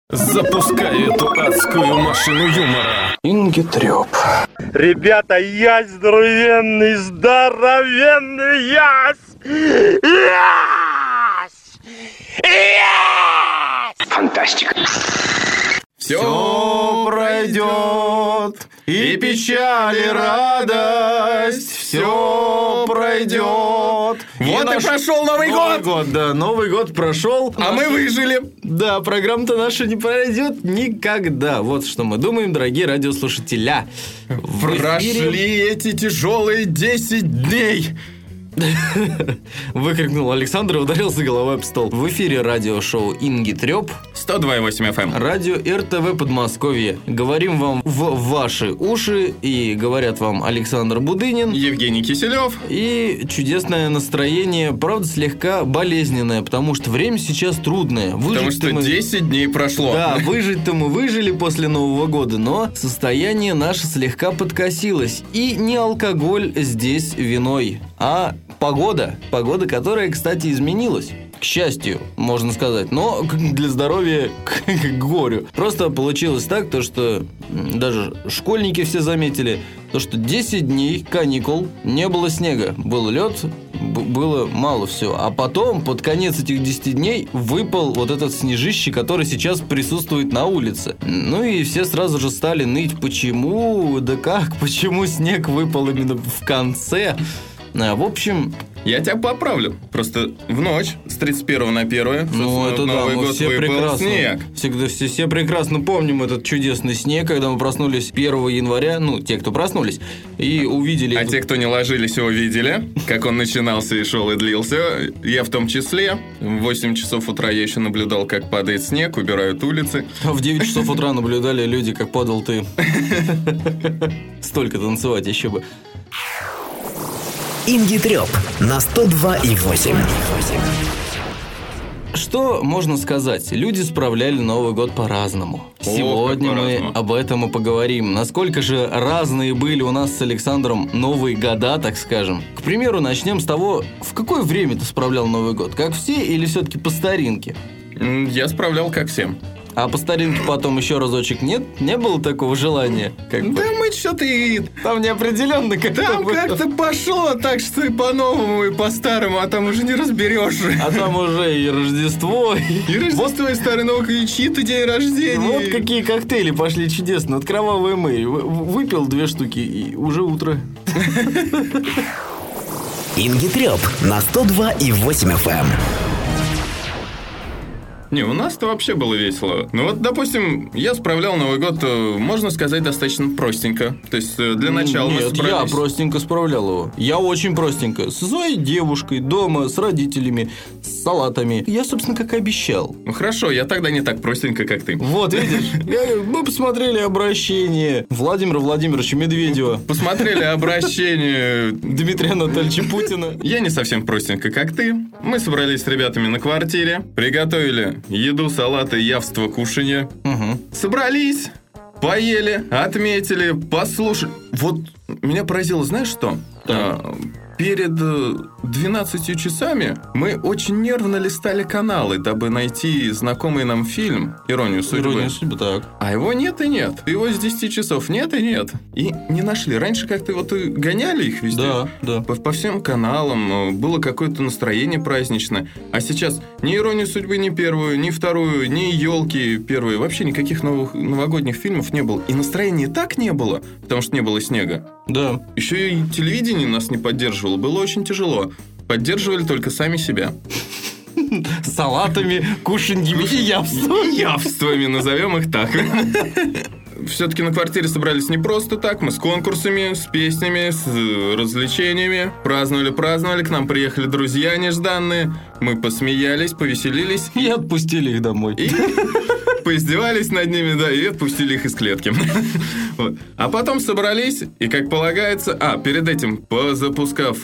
Запускай эту адскую машину юмора. Ингитрёп. Ребята, ясь здоровенный, ясь! Ясь! Ясь! Фантастика. Все пройдет, и печаль, и радость, все пройдет. Вот и прошел Новый год! Да, Новый год прошел. А мы выжили. Да, программа-то наша не пройдет никогда. Вот что мы думаем, дорогие радиослушателя. Прошли эти тяжелые 10 дней. Выкрикнул Александр и ударился головой об стол. В эфире радиошоу «Ингитрёп». 102,8 FM. Радио РТВ Подмосковье. Говорим вам в ваши уши. И говорят вам Александр Будынин. Евгений Киселев. И чудесное настроение, правда, слегка болезненное, потому что время сейчас трудное. Потому что 10 дней прошло. Да, выжить-то мы выжили после Нового года, но состояние наше слегка подкосилось. И не алкоголь здесь виной, а погода, которая, кстати, изменилась. К счастью, можно сказать, но для здоровья к горю. Просто получилось так, то, что даже школьники все заметили, то, что 10 дней каникул, не было снега, был лед, было мало всего. А потом, под конец этих 10 дней, выпал вот этот снежище, который сейчас присутствует на улице. Ну и все сразу же стали ныть, почему, да как, почему снег выпал именно в конце. В общем... Я тебя поправлю. Просто в ночь с 31 на 1, ну, это Новый год все выпал прекрасно, снег. Все прекрасно помним этот чудесный снег, когда мы проснулись 1 января, ну, те, кто проснулись, и увидели... А те, кто не ложились, его видели, как он начинался и шел, и длился. Я в том числе. В 8 часов утра я еще наблюдал, как падает снег, убирают улицы. А в 9 часов утра наблюдали люди, как падал ты. Столько танцевать еще бы. Ингитрёп на 102,8. Что можно сказать? Люди справляли Новый год по-разному. Сегодня мы об этом и поговорим. Насколько же разные были у нас с Александром Новые года, так скажем. К примеру, начнем с того, в какое время ты справлял Новый год? Как все или все-таки по старинке? Я справлял как всем. А по старинке потом еще разочек нет? Не было такого желания? Да мы что-то и... Там неопределенно как-то... Там как-то пошло так, что и по-новому, и по-старому, а там уже не разберешь. А там уже и Рождество, и Рождество, и Старый Новый год, и чьи-то день рождения. Вот какие коктейли пошли чудесно. Вот кровавая Мэри. Выпил 2 штуки, и уже утро. Ингитрёп на 102,8 FM. Не, у нас-то вообще было весело. Ну вот, допустим, я справлял Новый год, можно сказать, достаточно простенько. То есть, для начала мы справились... я простенько справлял его. Я очень простенько. Со своей девушкой, дома, с родителями, с салатами. Я, собственно, как и обещал. Ну хорошо, я тогда не так простенько, как ты. Вот, видишь? Мы посмотрели обращение Владимира Владимировича Медведева. Посмотрели обращение Дмитрия Анатольевича Путина. Я не совсем простенько, как ты. Мы собрались с ребятами на квартире, приготовили еду, салаты, явство, кушанье. Собрались, поели, отметили, послушали. Вот меня поразило, знаешь что? Перед 12 часами мы очень нервно листали каналы, дабы найти знакомый нам фильм «Иронию судьбы». «Ирония судьбы», так. А его нет и нет. Его с 10 часов нет и нет. И не нашли. Раньше как-то вот гоняли их везде. Да. По всем каналам было какое-то настроение праздничное. А сейчас ни «Иронию судьбы», ни первую, ни вторую, ни «Елки» первые. Вообще никаких новогодних фильмов не было. И настроения так не было, потому что не было снега. Да. Еще и телевидение нас не поддерживало. Было очень тяжело. Поддерживали только сами себя. Салатами, кушаньями и явствами. Явствами, назовем их так. Все-таки на квартире собрались не просто так. Мы с конкурсами, с песнями, с развлечениями. Праздновали. К нам приехали друзья нежданные. Мы посмеялись, повеселились. И отпустили их домой. И поиздевались над ними, да, и отпустили их из клетки. Вот. А потом собрались, и, как полагается... перед этим, позапускав...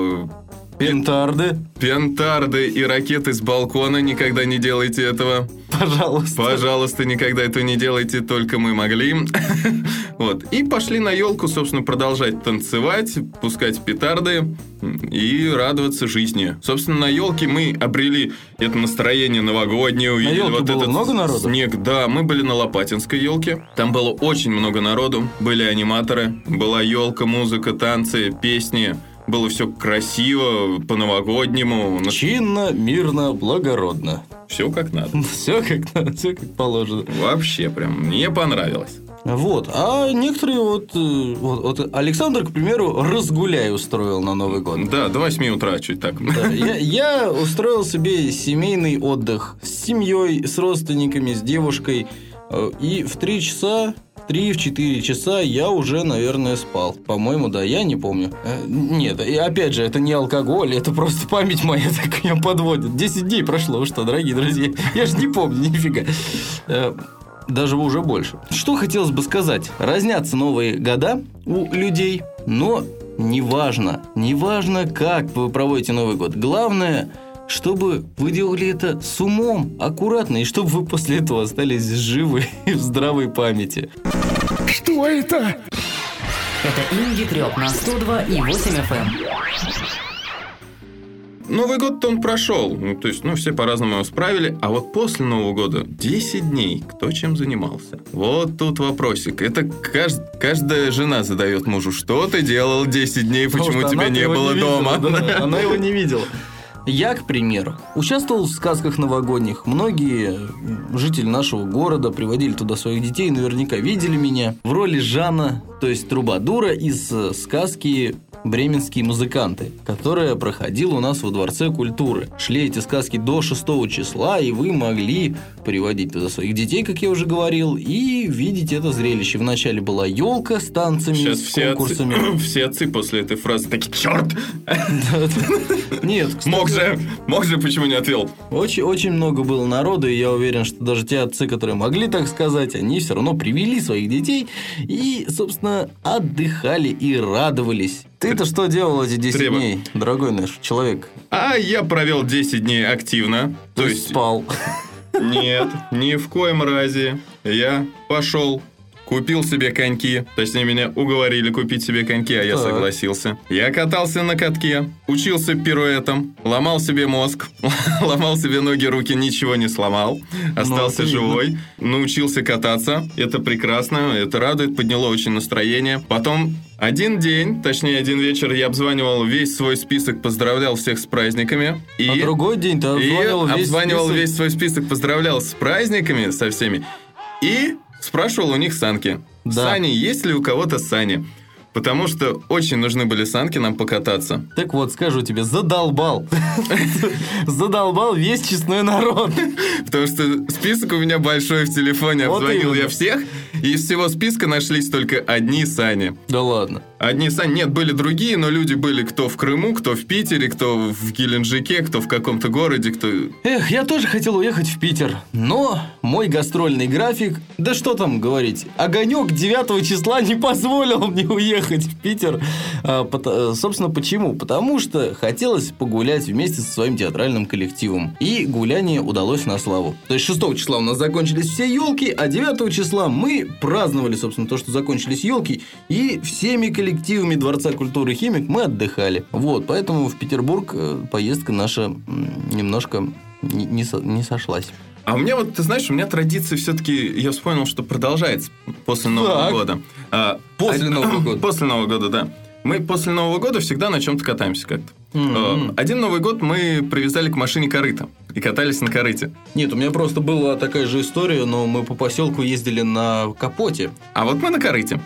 Пентарды и ракеты с балкона, никогда не делайте этого. Пожалуйста. Пожалуйста, никогда этого не делайте, только мы могли. Вот. И пошли на елку, собственно, продолжать танцевать, пускать петарды и радоваться жизни. Собственно, на елке мы обрели это настроение новогоднее. На елке вот было этот много народу? Снег, да. Мы были на Лопатинской елке. Там было очень много народу. Были аниматоры, была елка, музыка, танцы, песни. Было все красиво, по-новогоднему. Чинно, мирно, благородно. Все как надо. Все как надо, все как положено. Вообще прям мне понравилось. Вот. А некоторые вот Александр, к примеру, разгуляй устроил на Новый год. Да, до 8 утра чуть так. Да, я устроил себе семейный отдых с семьей, с родственниками, с девушкой. И в 3-4 часа я уже, наверное, спал. По-моему, да, я не помню. Нет, и опять же, это не алкоголь, это просто память моя так меня подводит. 10 дней прошло, вы что, дорогие друзья? Я же не помню, нифига. Даже уже больше. Что хотелось бы сказать? Разнятся новые года у людей, но неважно, как вы проводите Новый год. Главное, чтобы вы делали это с умом, аккуратно, и чтобы вы после этого остались живы и в здравой памяти. Что это? Это Инги Трёп на 102,8 FM. Новый год-то он прошел. То есть, все по-разному его справили. А вот после Нового года 10 дней кто чем занимался? Вот тут вопросик. Это каждая жена задает мужу: что ты делал 10 дней, почему тебя не было дома? Она его не видела. Я, к примеру, участвовал в сказках новогодних. Многие жители нашего города приводили туда своих детей, наверняка видели меня в роли Жана, то есть трубадура из сказки «Бременские музыканты», которая проходила у нас во Дворце культуры. Шли эти сказки до 6 числа, и вы могли приводить туда своих детей, как я уже говорил, и видеть это зрелище. Вначале была елка с танцами, сейчас с конкурсами. Все отцы после этой фразы такие: черт! Нет, мог же, почему не отвел? Очень много было народу, и я уверен, что даже те отцы, которые могли так сказать, они все равно привели своих детей и, собственно, отдыхали и радовались. Ты-то что делал эти 10 дней, дорогой наш человек? А я провел 10 дней активно. То есть спал? Нет, ни в коем разе. Я пошел, купил себе коньки. Точнее, меня уговорили купить себе коньки, а я согласился. Я катался на катке, учился пируэтам, ломал себе мозг, ломал себе ноги, руки, ничего не сломал. Остался живой, научился кататься. Это прекрасно, это радует, подняло очень настроение. Потом один день, точнее, один вечер я обзванивал весь свой список, поздравлял всех с праздниками. А другой день ты обзванивал весь свой список, поздравлял с праздниками, со всеми. И спрашивал у них санки. Да. Сани, есть ли у кого-то сани? Потому что очень нужны были санки нам покататься. Так вот, скажу тебе, задолбал. Задолбал весь честной народ. Потому что список у меня большой в телефоне. Обзвонил я всех, и из всего списка нашлись только одни сани. Да ладно. Одни сани. Нет, были другие, но люди были кто в Крыму, кто в Питере, кто в Геленджике, кто в каком-то городе, кто... Эх, я тоже хотел уехать в Питер. Но мой гастрольный график... Да что там говорить. Огонек 9 числа не позволил мне уехать в Питер. Собственно, почему? Потому что хотелось погулять вместе со своим театральным коллективом. И гуляние удалось на славу. То есть 6 числа у нас закончились все елки, а 9 числа мы праздновали, собственно, то, что закончились елки, и всеми коллективами Дворца культуры «Химик» мы отдыхали. Вот, поэтому в Петербург поездка наша немножко не сошлась. А у меня вот, ты знаешь, у меня традиция все-таки, я вспомнил, что продолжается после Нового года. После Нового года? После Нового года, да. Мы после Нового года всегда на чем-то катаемся как-то. Один Новый год мы привязали к машине корыто и катались на корыте. Нет, у меня просто была такая же история, но мы по поселку ездили на капоте. А вот мы на корыте.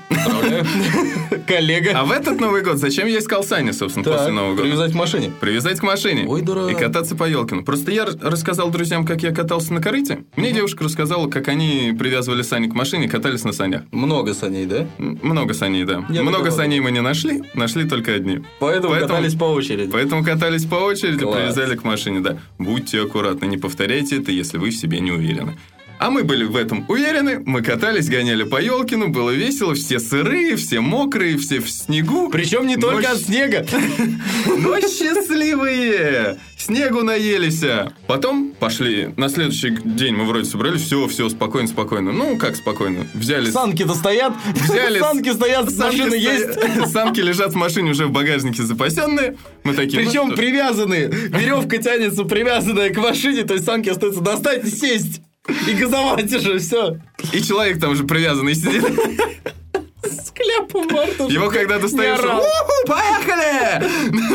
Коллега. А в этот Новый год зачем я искал сани, собственно, после Нового года? Привязать к машине. Привязать к машине. Ой, дурак. И кататься по Ёлкину. Просто я рассказал друзьям, как я катался на корыте. Мне девушка рассказала, как они привязывали сани к машине и катались на санях. Много саней, да? Много саней, да. Много саней мы не нашли только одни. Поэтому катались по очереди. Поэтому катались по очереди, Класс. привязали к машине, да. Будьте аккуратны, не повторяйте это, если вы в себе не уверены. А мы были в этом уверены, мы катались, гоняли по Ёлкину, было весело, все сырые, все мокрые, все в снегу. Причем не только от снега. Но счастливые! снегу наелись. Потом пошли, на следующий день мы вроде собрались, все, спокойно. Ну, как спокойно? Взяли... Санки-то стоят, санки стоят, машины есть. Санки лежат в машине уже в багажнике запасенные. Мы такие, Причем привязаны, веревка тянется привязанная к машине, то есть санки остается достать и сесть. И газовать уже, все. И человек там уже привязанный сидит. С кляпом во рту. Его когда достаешь, поехали!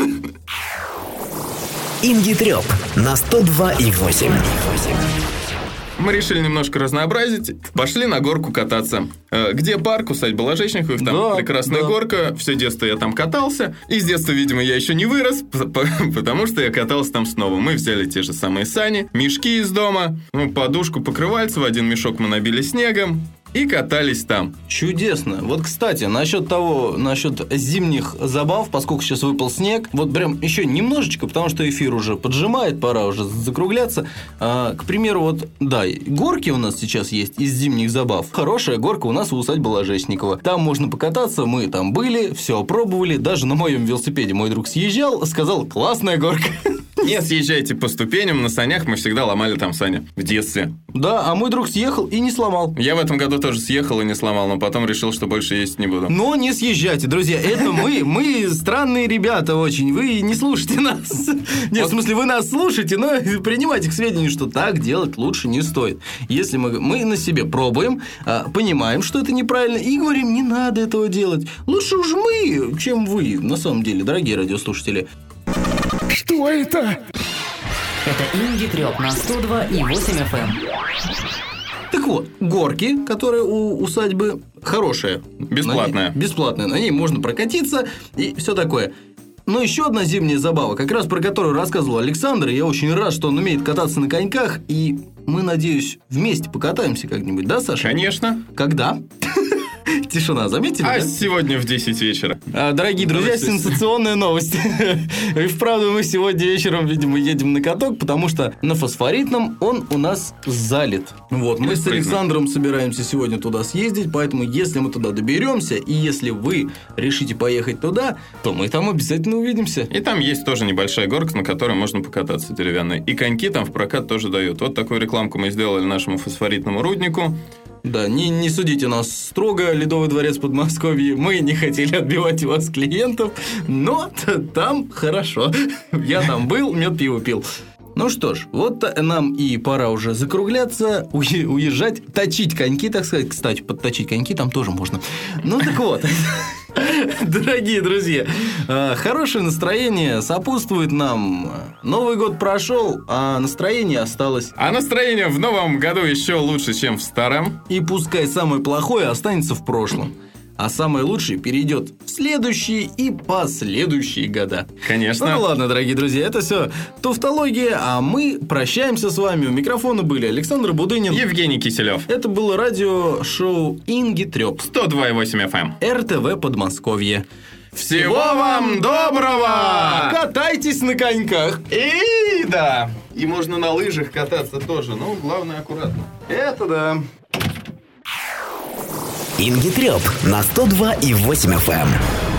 Инги Трёп на 102,8. Мы решили немножко разнообразить. Пошли на горку кататься. Где парк? Усадьба Ложечниковых. Там прекрасная горка. Все детство я там катался. И с детства, видимо, я еще не вырос, потому что я катался там снова. Мы взяли те же самые сани, мешки из дома, подушку, покрывальце. В один мешок мы набили снегом. И катались там. Чудесно. Вот, кстати, насчет зимних забав, поскольку сейчас выпал снег, вот прям еще немножечко, потому что эфир уже поджимает, пора уже закругляться. К примеру, вот, да, горки у нас сейчас есть из зимних забав. Хорошая горка у нас у усадьбы Ложечникова. Там можно покататься, мы там были, все опробовали. Даже на моем велосипеде мой друг съезжал, сказал, классная горка. Не съезжайте по ступеням на санях, мы всегда ломали там сани в детстве. Да, а мой друг съехал и не сломал. Я в этом году тоже съехал и не сломал, но потом решил, что больше ездить не буду. Но не съезжайте, друзья, это мы странные ребята очень, вы не слушайте нас. Нет, в смысле, вы нас слушаете, но принимайте к сведению, что так делать лучше не стоит. Если мы на себе пробуем, понимаем, что это неправильно, и говорим, не надо этого делать. Лучше уж мы, чем вы, на самом деле, дорогие радиослушатели. Что это? Это Инги Трёп на 102,8 FM. Так вот, горки, которые у усадьбы хорошие. Бесплатная. Бесплатная. На ней можно прокатиться и все такое. Но еще одна зимняя забава, как раз про которую рассказывал Александр, и я очень рад, что он умеет кататься на коньках, и мы, надеюсь, вместе покатаемся как-нибудь, да, Саша? Конечно. Когда? Тишина, заметили? А да? сегодня в 10 вечера. Дорогие друзья, сенсационная новость. И вправду мы сегодня вечером, видимо, едем на каток, потому что на Фосфоритном он у нас залит. Вот, мы с Александром собираемся сегодня туда съездить, поэтому если мы туда доберемся, и если вы решите поехать туда, то мы там обязательно увидимся. И там есть тоже небольшая горка, на которой можно покататься деревянной. И коньки там в прокат тоже дают. Вот такую рекламку мы сделали нашему фосфоритному руднику. Да, не судите нас строго, Ледовый дворец Подмосковья. Мы не хотели отбивать у вас клиентов, но там хорошо. Я там был, мед пиво пил. Ну что ж, вот нам и пора уже закругляться, уезжать, точить коньки, так сказать. Кстати, подточить коньки там тоже можно. Ну так вот, дорогие друзья, хорошее настроение сопутствует нам. Новый год прошел, а настроение осталось. А настроение в новом году еще лучше, чем в старом. И пускай самое плохое останется в прошлом. А самое лучшее перейдет в следующие и последующие года. Конечно. Ну ладно, дорогие друзья, это все туфтология, а мы прощаемся с вами. У микрофона были Александр Будынин, Евгений Киселев. Это было радиошоу Инги Трёп. 102,8 FM. РТВ Подмосковье. Всего вам доброго! Катайтесь на коньках. И да, и можно на лыжах кататься тоже, но главное аккуратно. Это да. Инги Трёп на 102,8 FM.